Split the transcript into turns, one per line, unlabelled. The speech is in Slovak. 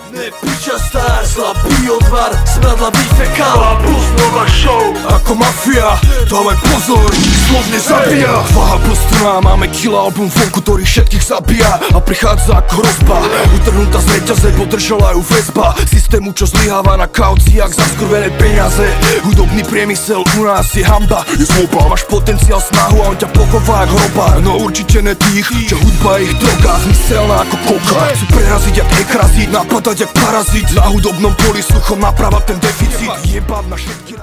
Nepiča star, slabý odvar, smradlavý fekál a plus nová show. Ako mafia, dávaj pozor, slovne zabíja. Váha postrná, máme kila album vonku, ktorý všetkých zabíja. A prichádza ako hrozba, utrhnutá z reťaze, podržala ju väzba. Systému, čo zlyháva na kauci, jak zaskurvené peniaze. Hudobný priemysel u nás je hamba, je zloba. Máš potenciál, snahu a on ťa pochová jak hrobár. No určite ne tých, čo hudba je ich droga, zmyselná ako koka. Chcú preraziť jak ekrazit, napadať jak parazit. Na hudobnom poli suchom napravať ten deficit. Jebať na všetky